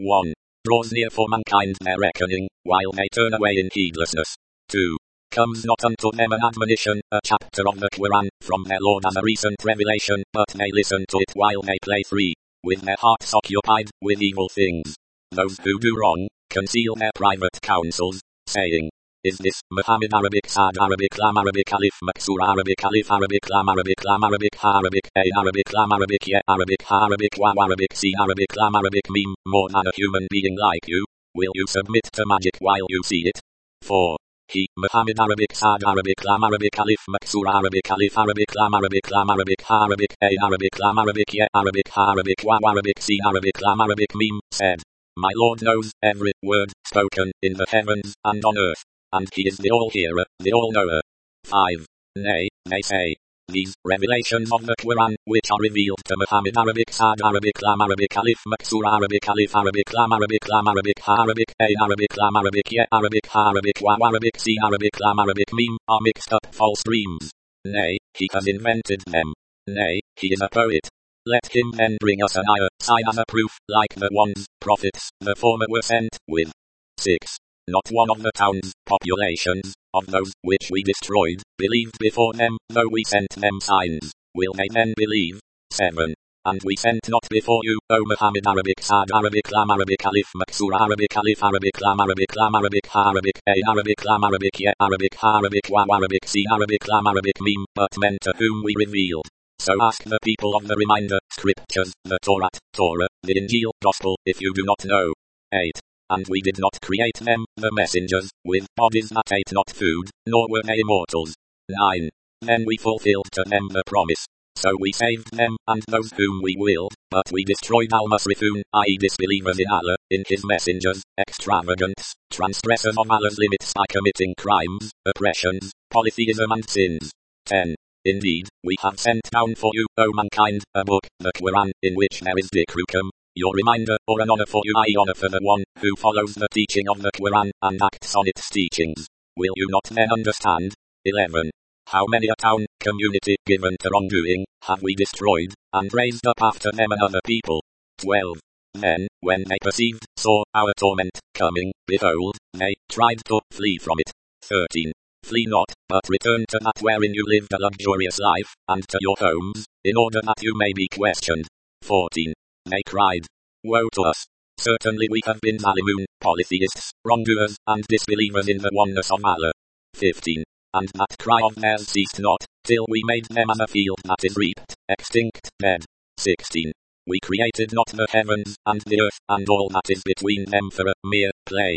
1. Draws near for mankind their reckoning, while they turn away in heedlessness. 2. Comes not unto them an admonition, a chapter of the Quran, from their Lord as a recent revelation, but they listen to it while they play. 3. With their hearts occupied with evil things. Those who do wrong, conceal their private counsels, saying, is this Muhammad Arabic Sad Arabic Lam Arabic Alif Maksur Arabic Alif Arabic Lam Arabic Lam Arabic Ha Arabic A Arabic Lam Arabic Ye Arabic Ha Arabic Waw Arabic C Arabic Lam Arabic Meme, more than a human being like you? Will you submit to magic while you see it? 4. He, Muhammad Arabic Sad Arabic Lam Arabic Alif Maksur Arabic Alif Arabic Lam Arabic Ha Arabic A Arabic Lam Arabic Ye Arabic Ha Arabic Waw Arabic C Arabic Lam Arabic Meme, said, my Lord knows every word spoken in the heavens and on earth, and he is the all-hearer, the all-knower. 5. Nay, they say, these revelations of the Quran, which are revealed to Muhammad Arabic Sad Arabic Lam Arabic Alif Maksur Arabic Alif Arabic Lam Arabic Ha Arabic A Arabic Lam Arabic Ye Arabic Ha Arabic Waw Arabic C Arabic Lam Arabic Meme, are mixed up false dreams. Nay, he has invented them. Nay, he is a poet. Let him then bring us an ayah, sign as a proof, like the ones, prophets, the former were sent, with. 6. Not one of the towns, populations, of those which we destroyed, believed before them, though we sent them signs. Will they then believe? 7. And we sent not before you, O Muhammad Arabic Sad Arabic Lam Arabic Alif Maksur Arabic Alif Arabic Lam Arabic Ha Arabic A Arabic Lam Arabic Ye Arabic Ha Arabic Waw Arabic C Arabic Lam Arabic Meme, but men to whom we revealed. So ask the people of the reminder, scriptures, the Torah, the Injil, Gospel, if you do not know. 8. And we did not create them, the messengers, with bodies that ate not food, nor were they immortals. 9. Then we fulfilled to them the promise. So we saved them, and those whom we willed, but we destroyed al-Musrifun, i.e. disbelievers in Allah, in his messengers, extravagants, transgressors of Allah's limits by committing crimes, oppressions, polytheism and sins. 10. Indeed, we have sent down for you, O mankind, a book, the Quran, in which there is dhikrukum, your reminder, or an honor for you, i.e. honor for the one, who follows the teaching of the Quran, and acts on its teachings. Will you not then understand? 11. How many a town, community, given to wrongdoing, have we destroyed, and raised up after them another people? 12. Then, when they perceived, saw, our torment, coming, behold, they tried to flee from it. 13. Flee not, but return to that wherein you lived a luxurious life, and to your homes, in order that you may be questioned. 14. They cried, woe to us! Certainly we have been zalimun, polytheists, wrongdoers, and disbelievers in the oneness of Allah. 15. And that cry of theirs ceased not, till we made them as a field that is reaped, extinct, dead. 16. We created not the heavens, and the earth, and all that is between them for a mere play.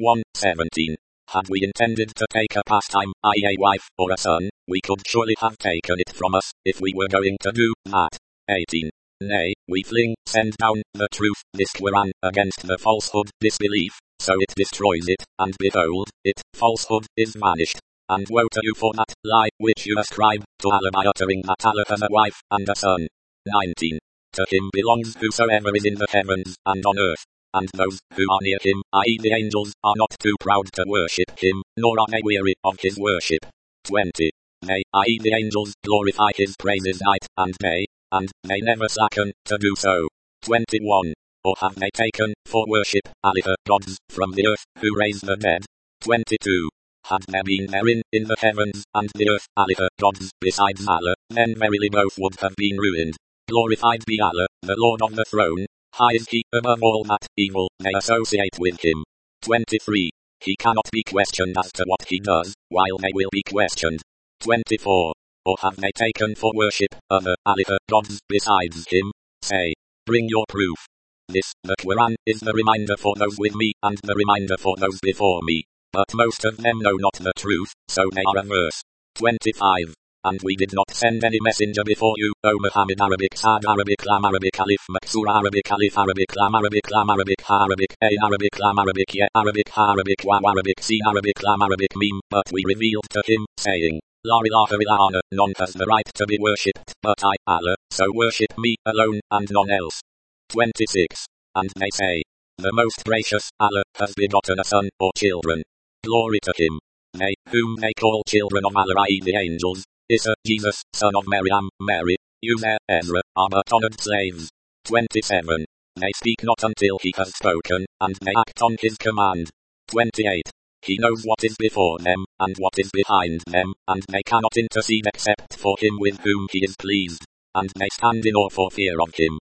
1:17. Had we intended to take a pastime, i.e. a wife, or a son, we could surely have taken it from us, if we were going to do that. 18. Nay, we send down, the truth, this Quran, against the falsehood, disbelief, so it destroys it, and behold, falsehood, is vanished. And woe to you for that lie, which you ascribe to Allah by uttering that Allah has a wife, and a son. 19. To him belongs whosoever is in the heavens, and on earth. And those who are near him, i.e. the angels, are not too proud to worship him, nor are they weary of his worship. 20. They, i.e. the angels, glorify his praises night and day, and they never slacken to do so. 21. Or have they taken, for worship, alihah gods, from the earth, who raise the dead? 22. Had there been therein, in the heavens, and the earth, alihah gods, besides Allah, then verily both would have been ruined. Glorified be Allah, the Lord of the throne. High is he above all that evil they associate with him. 23. He cannot be questioned as to what he does, while they will be questioned. 24. Or have they taken for worship other alihah gods besides him? Say, bring your proof. This, the Quran, is the reminder for those with me, and the reminder for those before me. But most of them know not the truth, so they are averse. 25. And we did not send any messenger before you, O Muhammad Arabic Sad Arabic Lam Arabic Alif Maksur Arabic Alif Arabic Lam Arabic Ha Arabic A Arabic Lam Arabic Ye Arabic Ha Arabic Waw Arabic C Arabic Lam Arabic Meme, but we revealed to him, saying, La ilaha illa none has the right to be worshipped, but I, Allah, so worship me alone, and none else. 26. And they say, the most gracious, Allah, has begotten a son, or children. Glory to him. They, whom they call children of Allah, i.e. the angels, Isa, Jesus, son of Maryam, Mary, Uzair, Ezra, are but honored slaves. 27. may speak not until he has spoken, and may act on his command. 28. He knows what is before them, and what is behind them, and they cannot intercede except for him with whom he is pleased, and may stand in awe for fear of him.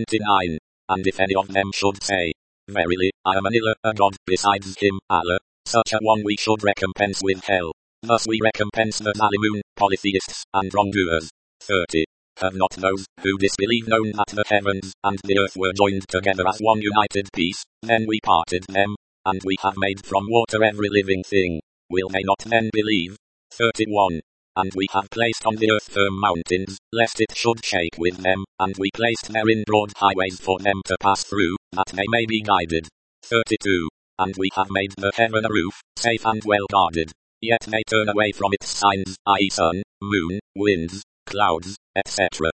29. And if any of them should say, Verily, I am an ilah, a god, besides him, Allah, such a one we should recompense with hell. Thus we recompense the Zalimun, polytheists, and wrongdoers. 30. Have not those who disbelieve known that the heavens and the earth were joined together as one united piece, then we parted them, and we have made from water every living thing. Will they not then believe? 31. And we have placed on the earth firm mountains, lest it should shake with them, and we placed therein broad highways for them to pass through, that they may be guided. 32. And we have made the heaven a roof, safe and well guarded. Yet they turn away from its signs, i.e. sun, moon, winds, clouds, etc.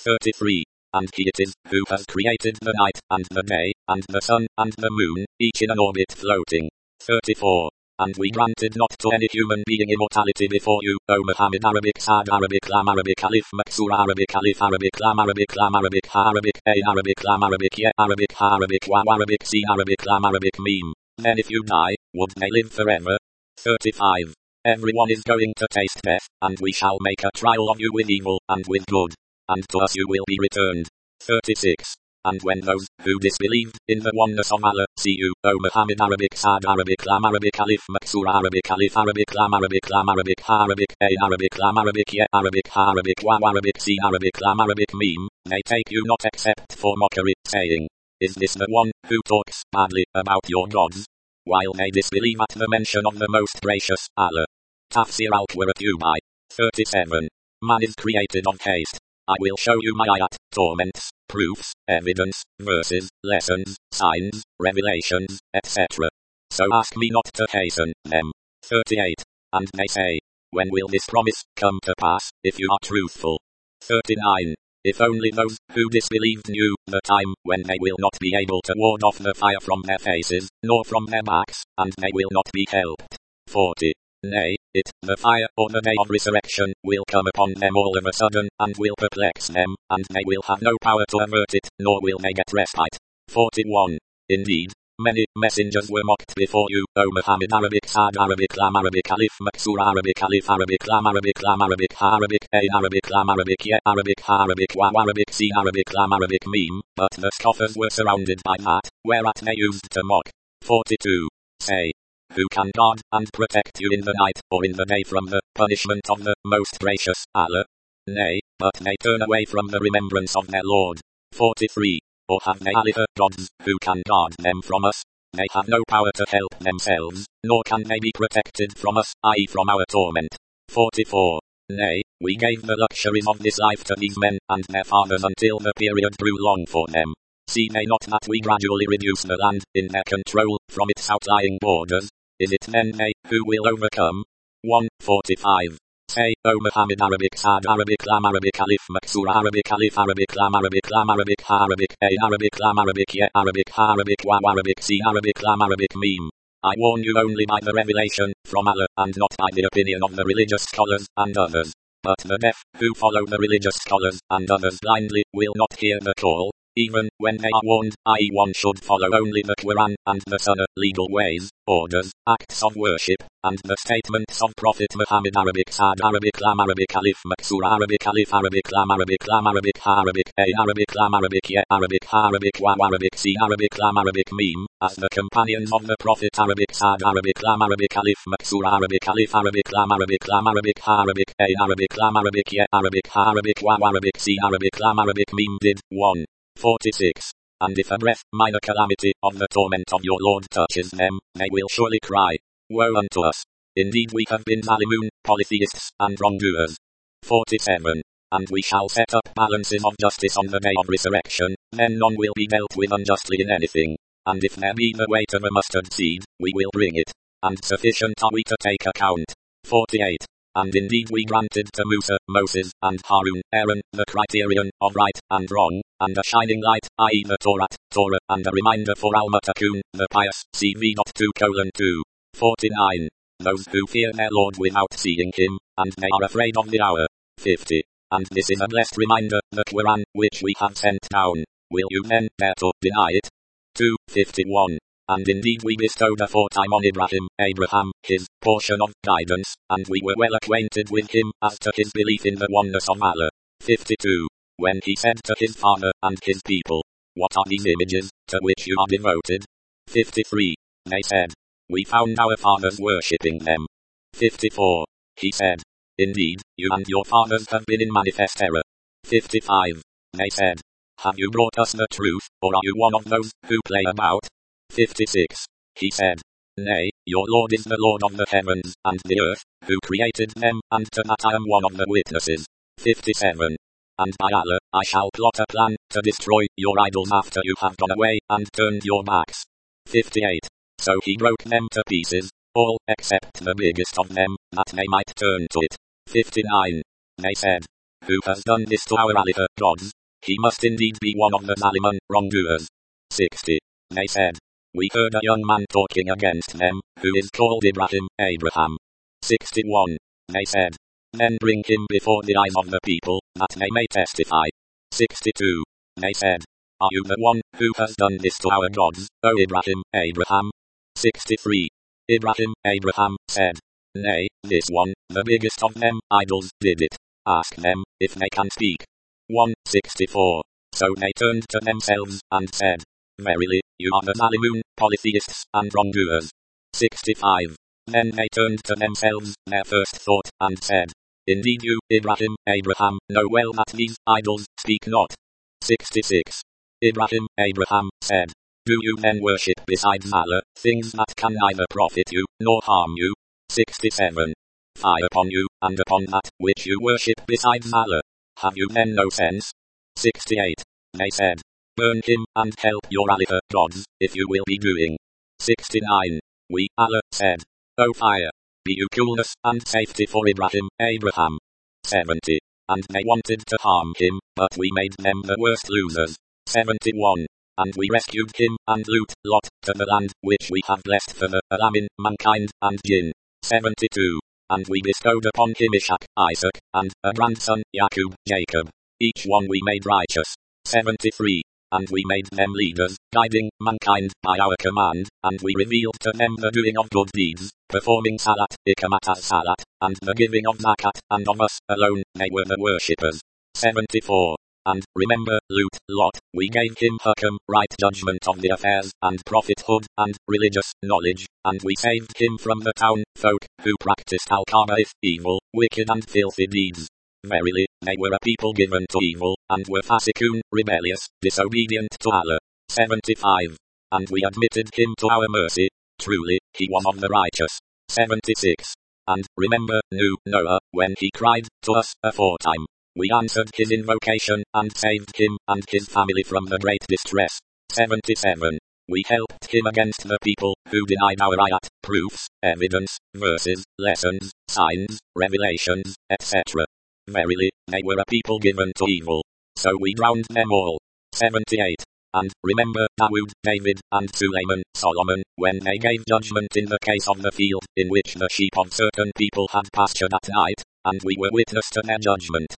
33. And he it is, who has created the night, and the day, and the sun, and the moon, each in an orbit floating. 34. And we granted not to any human being immortality before you, O Muhammad. Arabic Sad Arabic Lam Arabic Alif Maksur Arabic Alif Arabic Lam Arabic Ha Arabic A Arabic Lam Arabic Ye Arabic Ha Arabic Wa Arabic Sin Arabic Lam Arabic Meme. Then if you die, would they live forever? 35. Everyone is going to taste death, and we shall make a trial of you with evil, and with good. And to us you will be returned. 36. And when those who disbelieved in the oneness of Allah see you, O Muhammad. Arabic Sad Arabic Lam Arabic Alif Maksur Arabic Alif Arabic Lam Arabic Ha Arabic A Arabic Lam Arabic Ye Arabic Ha Arabic Wa Arabic Sin Arabic Lam Arabic Meme, they take you not except for mockery, saying, Is this the one who talks badly about your gods? While they disbelieve at the mention of the most gracious Allah. Tafsir al-Qurtubi. 37. Man is created of haste. I will show you my ayat, torments, proofs, evidence, verses, lessons, signs, revelations, etc. So ask me not to hasten them. 38. And they say, When will this promise come to pass, if you are truthful? 39. If only those who disbelieved knew the time when they will not be able to ward off the fire from their faces, nor from their backs, and they will not be helped. 40. Nay, the fire, or the day of resurrection, will come upon them all of a sudden, and will perplex them, and they will have no power to avert it, nor will they get respite. 41. Indeed, many messengers were mocked before you, O Muhammad. Arabic Sad Arabic Lam Arabic Alif Maksur Arabic Alif Arabic Lam Arabic Ha Arabic A Arabic Lam Arabic Ye Arabic Ha Arabic Wa Arabic Sin Arabic Lam Arabic Meme, but the scoffers were surrounded by that, whereat they used to mock. 42. Say, who can guard and protect you in the night, or in the day from the punishment of the most gracious Allah? Nay, but they turn away from the remembrance of their Lord. 43. Or have they alihah gods, who can guard them from us? They have no power to help themselves, nor can they be protected from us, i.e. from our torment. 44. Nay, we gave the luxuries of this life to these men and their fathers until the period grew long for them. See they not that we gradually reduce the land, in their control, from its outlying borders? Is it then they who will overcome? 145. Say, O Muhammad. Arabic Sad Arabic Lam Arabic Alif Maksur Arabic Alif Arabic Lam Arabic Ha Arabic A Arabic Lam Arabic Ye Arabic Ha Arabic Wa Arabic Sin Arabic Lam Arabic Meme. I warn you only by the revelation from Allah, and not by the opinion of the religious scholars and others. But the deaf, who follow the religious scholars and others blindly, will not hear the call, even when they are warned, i.e. one should follow only the Quran and the Sunnah, legal ways, orders, acts of worship, and the statements of Prophet Muhammad. Arabic Sad Arabic Lam Arabic Alif Maksur Arabic Alif Arabic Lam Arabic Ha Arabic A Arabic Lam Arabic Ye Arabic Ha Arabic Wa Arabic Sin Arabic Lam Arabic Meme, as the companions of the Prophet. Arabic Sad Arabic Lam Arabic Alif Maksur Arabic Alif Arabic Lam Arabic Ha Arabic A Arabic Lam Arabic Ye Arabic Ha Arabic Wa Arabic Sin Arabic Lam Arabic Meme did. 146. And if a minor calamity of the torment of your Lord touches them, they will surely cry, Woe unto us! Indeed we have been Zalimun, polytheists, and wrongdoers. 47. And we shall set up balances of justice on the day of resurrection, then none will be dealt with unjustly in anything. And if there be the weight of a mustard seed, we will bring it. And sufficient are we to take account. 48. And indeed we granted to Musa, Moses, and Harun, Aaron, the criterion of right and wrong, and a shining light, i.e. the Torah, and a reminder for Al-Muttaqun, the pious, CV.2:2. 49. Those who fear their Lord without seeing him, and they are afraid of the hour. 50. And this is a blessed reminder, the Quran, which we have sent down. will you then dare to deny it? 2:51. And indeed we bestowed aforetime on Abraham, his portion of guidance, and we were well acquainted with him as to his belief in the oneness of Allah. 52. When he said to his father and his people, what are these images, to which you are devoted? 53. They said, we found our fathers worshipping them. 54. He said, indeed, you and your fathers have been in manifest error. 55. They said, have you brought us the truth, or are you one of those who play about? 56. He said, nay, your Lord is the Lord of the heavens and the earth, who created them, and to that I am one of the witnesses. 57. And by Allah, I shall plot a plan to destroy your idols after you have gone away and turned your backs. 58. So he broke them to pieces, all except the biggest of them, that they might turn to it. 59. They said, who has done this to our alihah gods? He must indeed be one of the Zaliman wrongdoers. 60. They said, we heard a young man talking against them, who is called Abraham. 61. They said, then bring him before the eyes of the people, that they may testify. 62. They said, are you the one who has done this to our gods, O Abraham? 63. Abraham said, nay, this one, the biggest of them, idols, did it. Ask them, if they can speak. 164. So they turned to themselves, and said, verily, you are the Zalimun, polytheists, and wrongdoers. 65. Then they turned to themselves, their first thought, and said, indeed you, Abraham, know well that these idols speak not. 66. Abraham said, do you then worship besides Allah, things that can neither profit you, nor harm you? 67. Fie upon you, and upon that which you worship besides Allah. Have you then no sense? 68. They said, burn him, and help your alihah gods, if you will be doing. 69. We, Allah, said, O fire, be you coolness and safety for Abraham. 70. And they wanted to harm him, but we made them the worst losers. 71. And we rescued him, and Lot, to the land, which we have blessed for the Alamin, mankind, and jinn. 72. And we bestowed upon him Ishaq, Isaac, and a grandson, Jacob. Each one we made righteous. 73. And we made them leaders, guiding mankind by our command, and we revealed to them the doing of good deeds, performing salat, ikamat as salat, and the giving of zakat, and of us alone they were the worshippers. 74. And remember, Lot, we gave him hukam, right judgment of the affairs, and prophethood, and religious knowledge, and we saved him from the town folk, who practiced al-khaba'ith, evil, wicked and filthy deeds. Verily, they were a people given to evil, and were fasikun, rebellious, disobedient to Allah. 75. And we admitted him to our mercy. Truly, he was of the righteous. 76. And remember, Noah, when he cried to us aforetime. We answered his invocation, and saved him and his family from the great distress. 77. We helped him against the people, who denied our ayat, proofs, evidence, verses, lessons, signs, revelations, etc. Verily, they were a people given to evil. So we drowned them all. 78. And remember Dawood, David, and Suleiman, Solomon, when they gave judgment in the case of the field, in which the sheep of certain people had pastured at night, and we were witness to their judgment.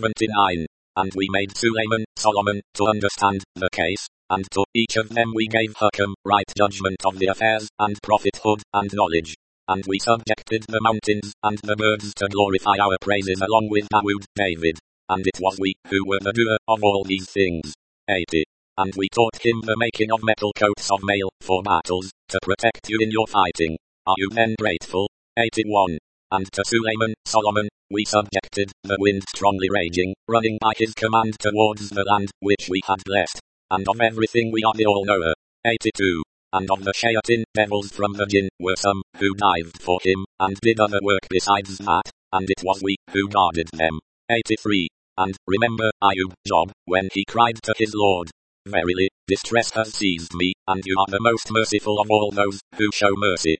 79. And we made Suleiman, Solomon, to understand the case, and to each of them we gave hukam, right judgment of the affairs, and prophethood, and knowledge. And we subjected the mountains, and the birds to glorify our praises along with Dawood, David. And it was we, who were the doer of all these things. 80. And we taught him the making of metal coats of mail, for battles, to protect you in your fighting. Are you then grateful? 81. And to Suleiman, Solomon, we subjected the wind strongly raging, running by his command towards the land, which we had blessed. And of everything we are the all-knower. 82. And of the shayatin, devils from the jinn, were some, who dived for him, and did other work besides that, and it was we, who guarded them. 83. And remember Ayub, Job, when he cried to his Lord. Verily, distress has seized me, and you are the most merciful of all those, who show mercy.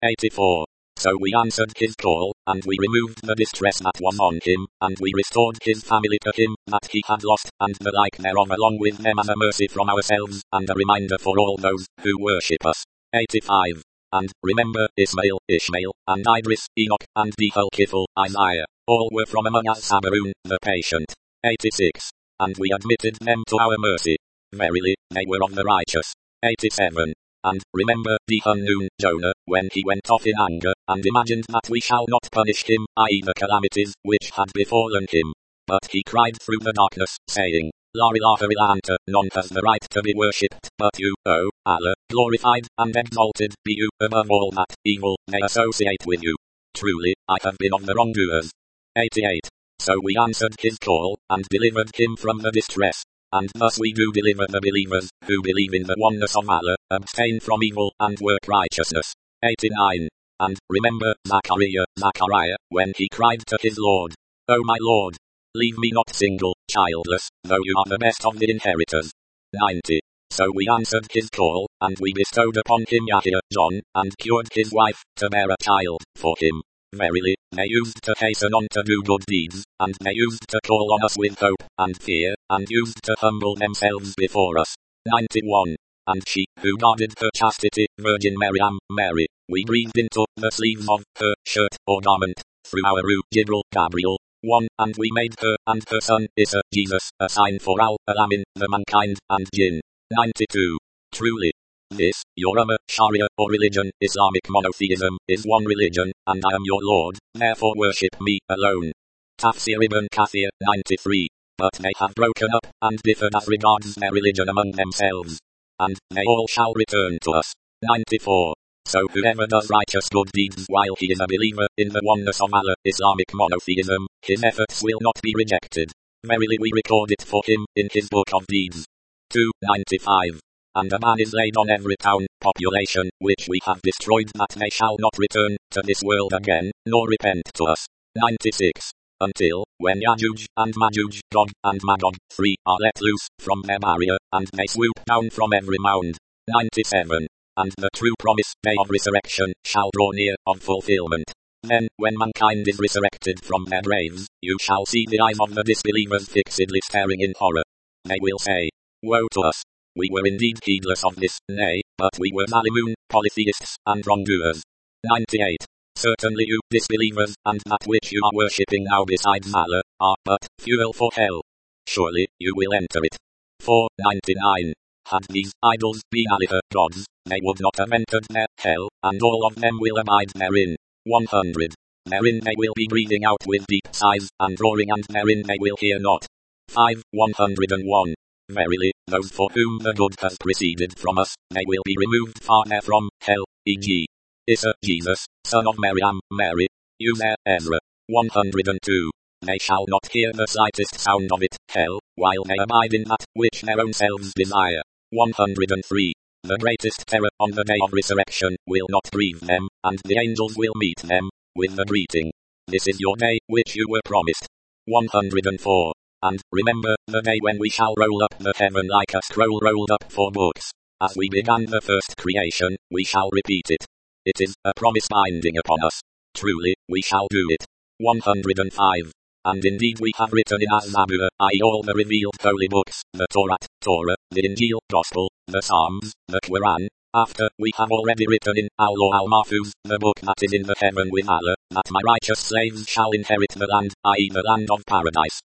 84. So we answered his call, and we removed the distress that was on him, and we restored his family to him, that he had lost, and the like thereof along with them as a mercy from ourselves, and a reminder for all those, who worship us. 85. And remember Ishmael, and Idris, Enoch, and Zulkifl, Isaiah, all were from among us Sabarun, the patient. 86. And we admitted them to our mercy. Verily, they were of the righteous. 87. And remember the unknown Jonah, when he went off in anger, and imagined that we shall not punish him, i.e. the calamities which had befallen him. But he cried through the darkness, saying, La ilaha illa anta, none has the right to be worshipped but you, O Allah, glorified and exalted be you above all that evil may associate with you. Truly, I have been of the wrongdoers. 88. So we answered his call, and delivered him from the distress. And thus we do deliver the believers, who believe in the oneness of Allah, abstain from evil, and work righteousness. 89. And remember Zachariah, when he cried to his Lord, O my Lord, leave me not single, childless, though you are the best of the inheritors. 90. So we answered his call, and we bestowed upon him Yahya, John, and cured his wife, to bear a child for him. Verily, they used to hasten on to do good deeds, and they used to call on us with hope, and fear, and used to humble themselves before us. 91. And she, who guarded her chastity, Virgin Mary, we breathed into the sleeves of her shirt or garment, through our Ruh Gabriel. 1. And we made her and her son, Isa, Jesus, a sign for Al-Alamin, the mankind, and jinn. 92. Truly, this, your Sharia, or religion, Islamic monotheism, is one religion, and I am your Lord, therefore worship me alone. Tafsir Ibn Kathir, 93. But they have broken up, and differed as regards their religion among themselves. And they all shall return to us. 94. So whoever does righteous good deeds while he is a believer in the oneness of Allah, Islamic monotheism, his efforts will not be rejected. Verily we record it for him, in his book of deeds. 295. And a ban is laid on every town, population, which we have destroyed, that they shall not return to this world again, nor repent to us. 96. Until, when Yajuj and Majuj, Gog and Magog, 3, are let loose from their barrier, and they swoop down from every mound. 97. And the true promise, day of resurrection, shall draw near, of fulfillment. Then, when mankind is resurrected from their graves, you shall see the eyes of the disbelievers fixedly staring in horror. They will say, Woe to us! We were indeed heedless of this, nay, but we were Zalimun, polytheists, and wrongdoers. 98. Certainly you, disbelievers, and that which you are worshipping now besides Allah, are but fuel for hell. Surely, you will enter it. 499. Had these idols been Aliha gods, they would not have entered their hell, and all of them will abide therein. 100. Therein they will be breathing out with deep sighs, and roaring, and therein they will hear not. 5. 101. Verily, those for whom the good has proceeded from us, they will be removed far from hell, e.g. Isa, Jesus, son of Maryam, Mary, Uzair, Ezra. 102. They shall not hear the slightest sound of it, hell, while they abide in that which their own selves desire. 103. The greatest terror on the day of resurrection will not grieve them, and the angels will meet them with the greeting, This is your day which you were promised. 104. And remember the day when we shall roll up the heaven like a scroll rolled up for books. As we began the first creation, we shall repeat it. It is a promise binding upon us. Truly, we shall do it. 105. And indeed we have written in Az-Zabur, i.e. all the revealed holy books, the Torah, the Injil, Gospel, the Psalms, the Quran, after we have already written in Al-Law al-Mahfuz, the book that is in the heaven with Allah, that my righteous slaves shall inherit the land, i.e. the land of paradise.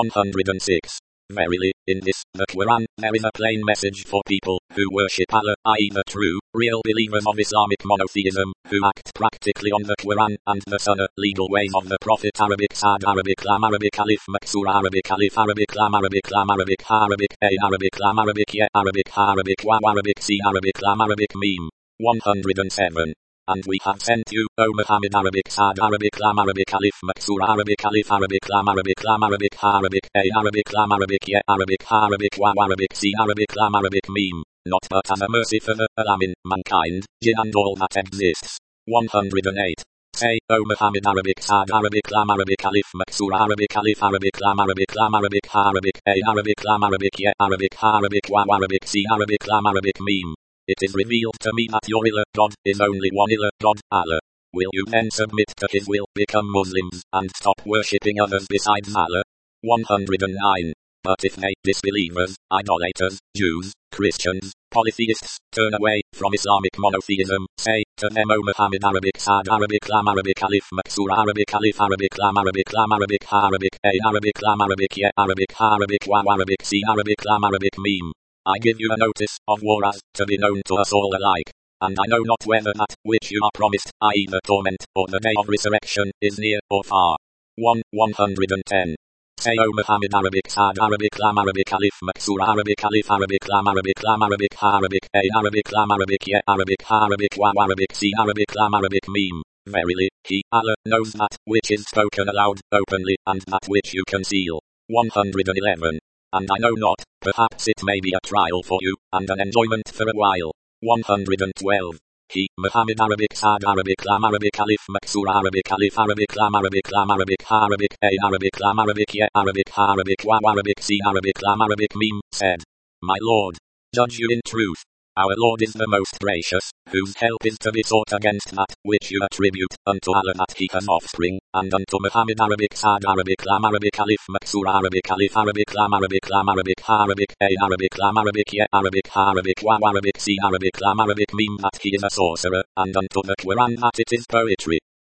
106. Verily, in this, the Quran, there is a plain message for people who worship Allah, i.e. the true, real believers of Islamic monotheism, who act practically on the Quran and the Sunnah, legal ways of the Prophet. Arabic Sad, Arabic Lam, Arabic Alif, Maksura, Arabic Alif, Arabic Lam, Arabic Lam, Arabic Ha, Arabic A, Arabic Lam, Arabic Ye, Arabic Ha, Arabic Wa, Arabic Si, Arabic Lam, Arabic Meme. 107. And we have sent you, O Muhammad, Arabic Sad, Arabic Lam, Arabic Alif, Maksura, Arabic Alif, Arabic Lam, Arabic Lam, Arabic Ha, Arabic A, Arabic Lam, Arabic Ye, Arabic Ha, Arabic Wa, Arabic Si, Arabic Lam, Arabic Meme. Not but as a mercy for the Alamin, mankind, jinn and all that exists. 108. Say, O Muhammad, Arabic Sad, Arabic Lam, Arabic Alif, Maksura, Arabic Alif, Arabic Lam, Arabic Lam, Arabic Ha, Arabic A, Arabic Lam, Arabic Ye, Arabic Ha, Arabic Wa, Arabic Si, Arabic Lam, Arabic Meme. It is revealed to me that your ilah God is only one ilah God, Allah. Will you then submit to his will, become Muslims, and stop worshipping others besides Allah? 109. But if they, disbelievers, idolaters, Jews, Christians, polytheists, turn away from Islamic monotheism, say to them, O Muhammad, Arabic Sad, Arabic Lam, Arabic Alif, Maksura, Arabic Alif, Arabic Lam, Arabic Lam, Arabic Ha, Arabic A, Arabic Lam, Arabic Ye, Arabic Ha, Arabic Wa, Arabic Si, Arabic Lam, Arabic Meme. I give you a notice of war as to be known to us all alike. And I know not whether that which you are promised, i.e. the torment, or the day of resurrection, is near or far. 110. Say O Muhammad Arabic Sad Arabic Lam Arabic Alif Maksur Arabic Alif Arabic Lam Arabic Lam Arabic Ha Arabic A Arabic Lam Arabic Ye Arabic Ha Arabic Waw Arabic Sin Arabic Lam Arabic Meme. Verily, He, Allah, knows that which is spoken aloud, openly, and that which you conceal. 111. And I know not, perhaps it may be a trial for you, and an enjoyment for a while. 112. He, Muhammad Arabic Sad Arabic Lam Arabic Alif Maksur Arabic Alif Arabic Lam Arabic Lam Arabic Ha Arabic A Arabic Lam Arabic Ye Arabic Ha Arabic Waw Arabic Sin Arabic Lam Arabic Meme, said, My Lord, judge you in truth. Our Lord is the most gracious, whose help is to be sought against that which you attribute unto Allah that he has offspring, and unto Muhammad Arabic Sad Arabic Lam Arabic Alif Maksur Arabic Alif Arabic Lam Arabic Lam Arabic Ha Arabic A Arabic Lam Arabic Ye Arabic Ha Arabic Waw Arabic Sin Arabic Lam Arabic Meme that he is a sorcerer, and unto the Quran that it is poetry.